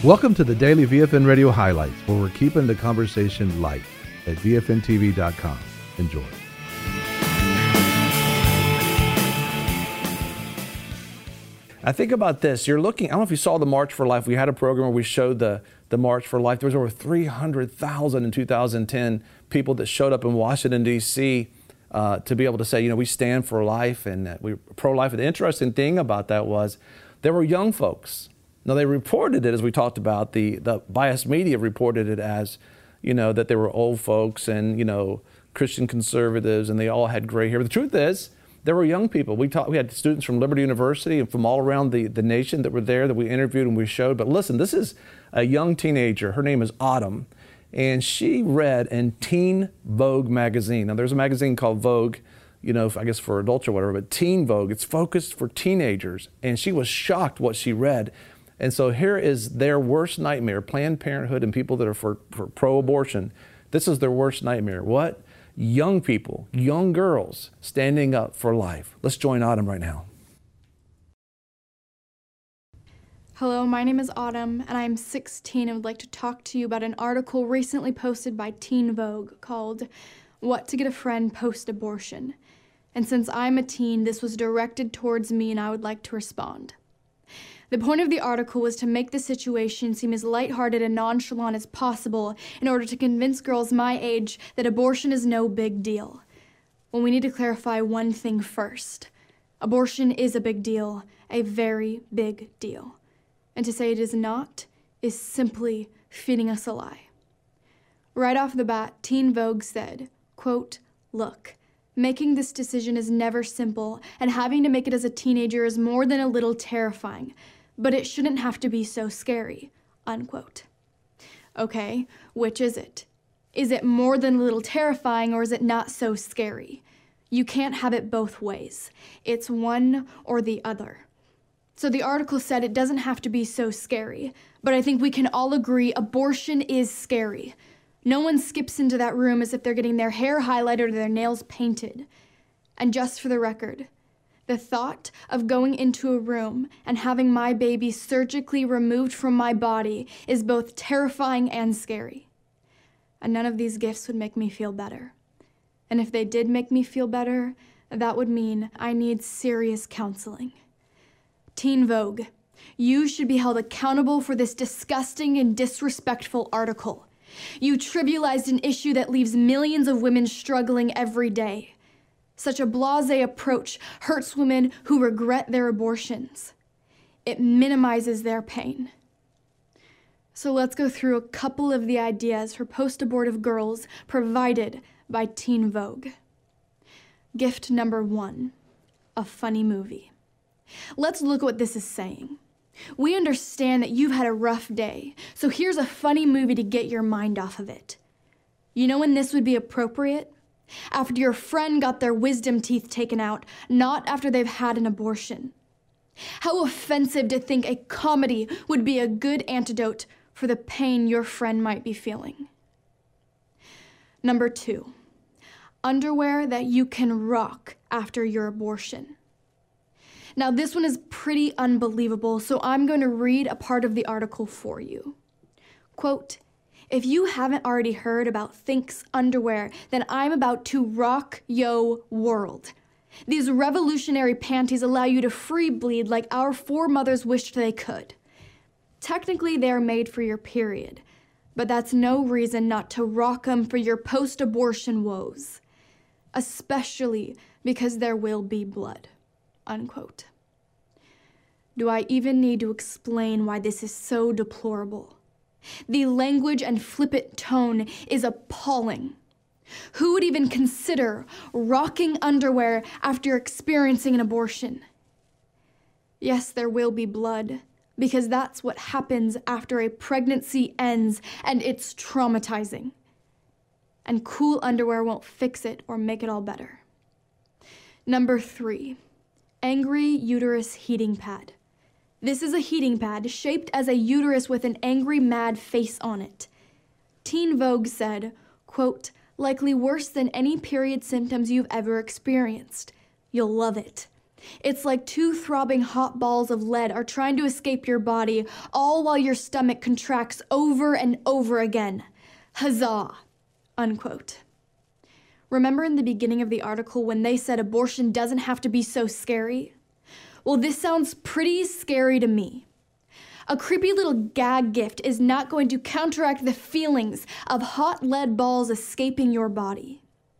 Welcome to the Daily VFN Radio Highlights, where we're keeping the conversation light at VFNTV.com. Enjoy. I think about this. You're looking, I don't know if you saw the March for Life. We had a program where we showed the March for Life. There was over 300,000 in 2010 people that showed up in Washington, D.C. To be able to say, you know, we stand for life and we're pro-life. And the interesting thing about that was there were young folks. Now, they reported it, as we talked about, the biased media reported it as, you know, that they were old folks and, you know, Christian conservatives, and they all had gray hair. But the truth is, there were young people. We had students from Liberty University and from all around the nation that were there that we interviewed and we showed. But listen, this is a young teenager. Her name is Autumn, and she read in Teen Vogue magazine. Now, there's a magazine called Vogue, you know, I guess for adults or whatever, but Teen Vogue, it's focused for teenagers. And she was shocked what she read. And so here is their worst nightmare, Planned Parenthood and people that are for pro-abortion. This is their worst nightmare. What? Young people, young girls standing up for life. Let's join Autumn right now. Hello, my name is Autumn, and I'm 16 and would like to talk to you about an article recently posted by Teen Vogue called What to Get a Friend Post-Abortion. And since I'm a teen, this was directed towards me and I would like to respond. The point of the article was to make the situation seem as lighthearted and nonchalant as possible in order to convince girls my age that abortion is no big deal. Well, we need to clarify one thing first. Abortion is a big deal, a very big deal. And to say it is not is simply feeding us a lie. Right off the bat, Teen Vogue said, quote, "Look, making this decision is never simple, and having to make it as a teenager is more than a little terrifying. But it shouldn't have to be so scary," unquote. Okay, which is it? Is it more than a little terrifying, or is it not so scary? You can't have it both ways. It's one or the other. So the article said it doesn't have to be so scary, but I think we can all agree abortion is scary. No one skips into that room as if they're getting their hair highlighted or their nails painted. And just for the record, the thought of going into a room and having my baby surgically removed from my body is both terrifying and scary. And none of these gifts would make me feel better. And if they did make me feel better, that would mean I need serious counseling. Teen Vogue, you should be held accountable for this disgusting and disrespectful article. You trivialized an issue that leaves millions of women struggling every day. Such a blasé approach hurts women who regret their abortions. It minimizes their pain. So let's go through a couple of the ideas for post-abortive girls provided by Teen Vogue. Gift number 1, a funny movie. Let's look at what this is saying. We understand that you've had a rough day, so here's a funny movie to get your mind off of it. You know when this would be appropriate? After your friend got their wisdom teeth taken out, not after they've had an abortion. How offensive to think a comedy would be a good antidote for the pain your friend might be feeling. Number 2, underwear that you can rock after your abortion. Now, this one is pretty unbelievable, so I'm going to read a part of the article for you. Quote, "If you haven't already heard about Thinx underwear, then I'm about to rock yo world. These revolutionary panties allow you to free bleed like our foremothers wished they could. Technically, they're made for your period, but that's no reason not to rock them for your post-abortion woes, especially because there will be blood," unquote. Do I even need to explain why this is so deplorable? The language and flippant tone is appalling. Who would even consider rocking underwear after experiencing an abortion? Yes, there will be blood, because that's what happens after a pregnancy ends, and it's traumatizing. And cool underwear won't fix it or make it all better. Number 3, angry uterus heating pad. This is a heating pad shaped as a uterus with an angry, mad face on it. Teen Vogue said, quote, "Likely worse than any period symptoms you've ever experienced. You'll love it. It's like two throbbing hot balls of lead are trying to escape your body, all while your stomach contracts over and over again. Huzzah, unquote. Remember in the beginning of the article when they said abortion doesn't have to be so scary? Well, this sounds pretty scary to me. A creepy little gag gift is not going to counteract the feelings of hot lead balls escaping your body.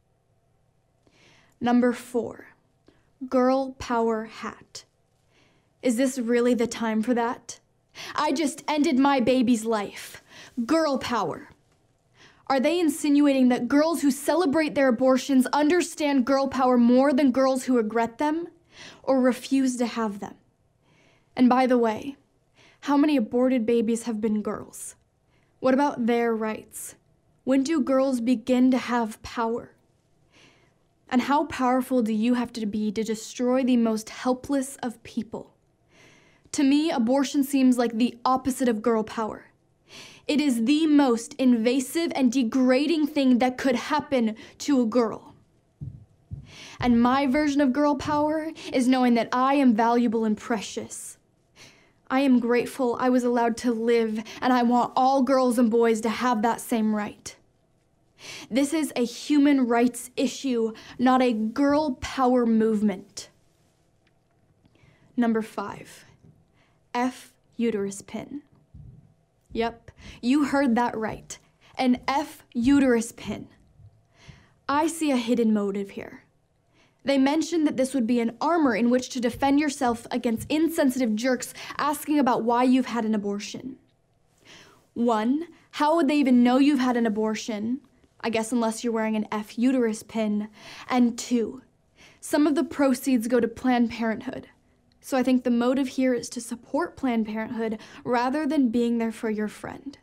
Number 4, girl power hat. Is this really the time for that? I just ended my baby's life. Girl power. Are they insinuating that girls who celebrate their abortions understand girl power more than girls who regret them or refuse to have them? And by the way, how many aborted babies have been girls? What about their rights? When do girls begin to have power? And how powerful do you have to be to destroy the most helpless of people? To me, abortion seems like the opposite of girl power. It is the most invasive and degrading thing that could happen to a girl. And my version of girl power is knowing that I am valuable and precious. I am grateful I was allowed to live, and I want all girls and boys to have that same right. This is a human rights issue, not a girl power movement. Number 5, F uterus pin. Yep, you heard that right. An F uterus pin. I see a hidden motive here. They mentioned that this would be an armor in which to defend yourself against insensitive jerks asking about why you've had an abortion. 1, how would they even know you've had an abortion? I guess unless you're wearing an F uterus pin. And 2, some of the proceeds go to Planned Parenthood. So I think the motive here is to support Planned Parenthood rather than being there for your friend.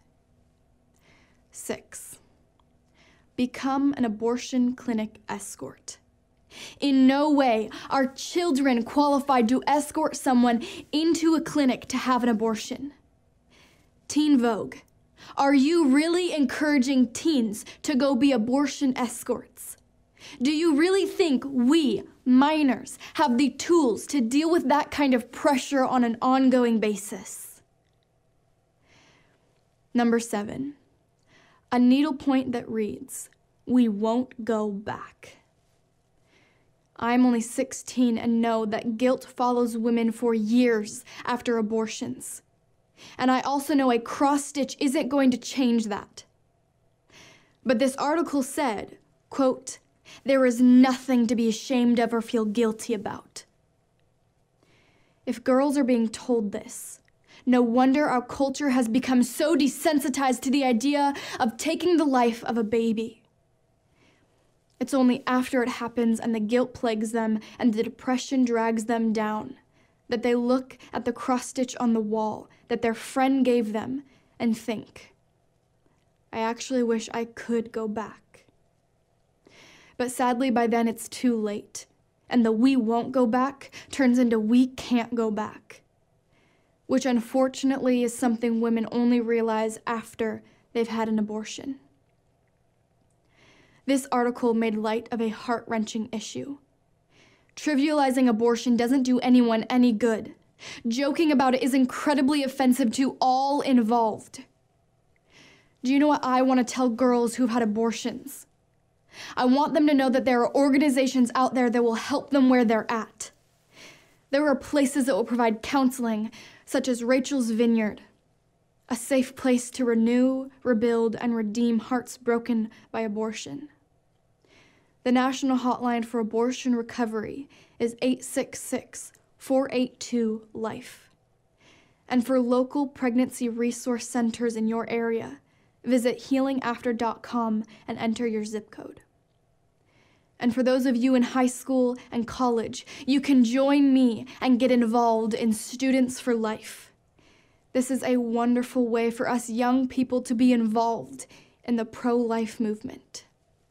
6, become an abortion clinic escort. In no way are children qualified to escort someone into a clinic to have an abortion. Teen Vogue, are you really encouraging teens to go be abortion escorts? Do you really think we, minors, have the tools to deal with that kind of pressure on an ongoing basis? Number 7, a needlepoint that reads, "We won't go back." I'm only 16 and know that guilt follows women for years after abortions. And I also know a cross stitch isn't going to change that. But this article said, quote, "There is nothing to be ashamed of or feel guilty about." If girls are being told this, no wonder our culture has become so desensitized to the idea of taking the life of a baby. It's only after it happens and the guilt plagues them and the depression drags them down that they look at the cross-stitch on the wall that their friend gave them and think, I actually wish I could go back. But sadly, by then it's too late, and the "we won't go back" turns into "we can't go back," which unfortunately is something women only realize after they've had an abortion. This article made light of a heart-wrenching issue. Trivializing abortion doesn't do anyone any good. Joking about it is incredibly offensive to all involved. Do you know what I want to tell girls who've had abortions? I want them to know that there are organizations out there that will help them where they're at. There are places that will provide counseling, such as Rachel's Vineyard, a safe place to renew, rebuild, and redeem hearts broken by abortion. The national hotline for abortion recovery is 866-482-LIFE. And for local pregnancy resource centers in your area, visit healingafter.com and enter your zip code. And for those of you in high school and college, you can join me and get involved in Students for Life. This is a wonderful way for us young people to be involved in the pro-life movement.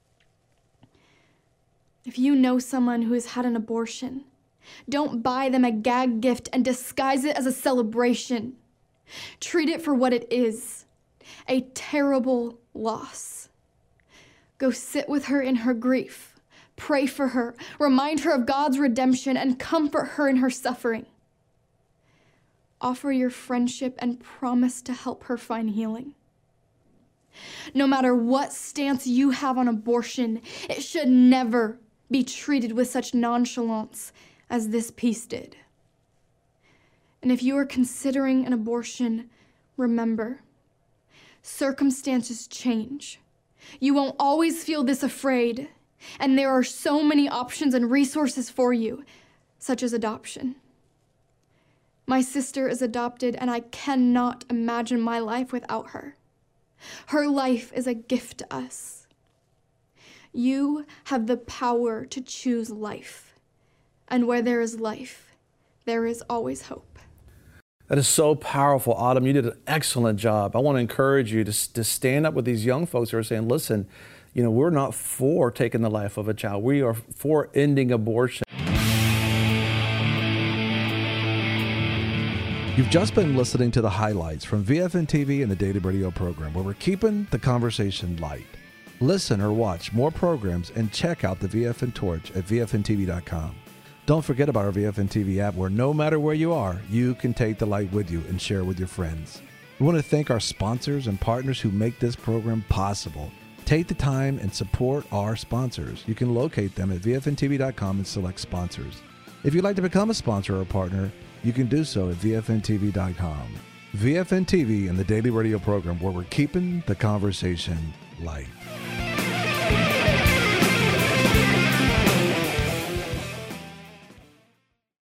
If you know someone who has had an abortion, don't buy them a gag gift and disguise it as a celebration. Treat it for what it is, a terrible loss. Go sit with her in her grief, Pray for her, remind her of God's redemption, and comfort her in her suffering. Offer your friendship and promise to help her find healing. No matter what stance you have on abortion, it should never be treated with such nonchalance as this piece did. And if you are considering an abortion, remember, circumstances change. You won't always feel this afraid, and there are so many options and resources for you, such as adoption. My sister is adopted, and I cannot imagine my life without her. Her life is a gift to us. You have the power to choose life, and where there is life, there is always hope. That is so powerful, Autumn. You did an excellent job. I want to encourage you to stand up with these young folks who are saying, listen, we're not for taking the life of a child. We are for ending abortion. You've just been listening to the highlights from VFN TV and the Daily Radio program, where we're keeping the conversation light. Listen or watch more programs and check out the VFN Torch at VFNTV.com. Don't forget about our VFN TV app, where no matter where you are, you can take the light with you and share with your friends. We want to thank our sponsors and partners who make this program possible. Take the time and support our sponsors. You can locate them at VFNTV.com and select sponsors. If you'd like to become a sponsor or a partner, you can do so at VFNTV.com. VFN TV and the Daily Radio program, where we're keeping the conversation light.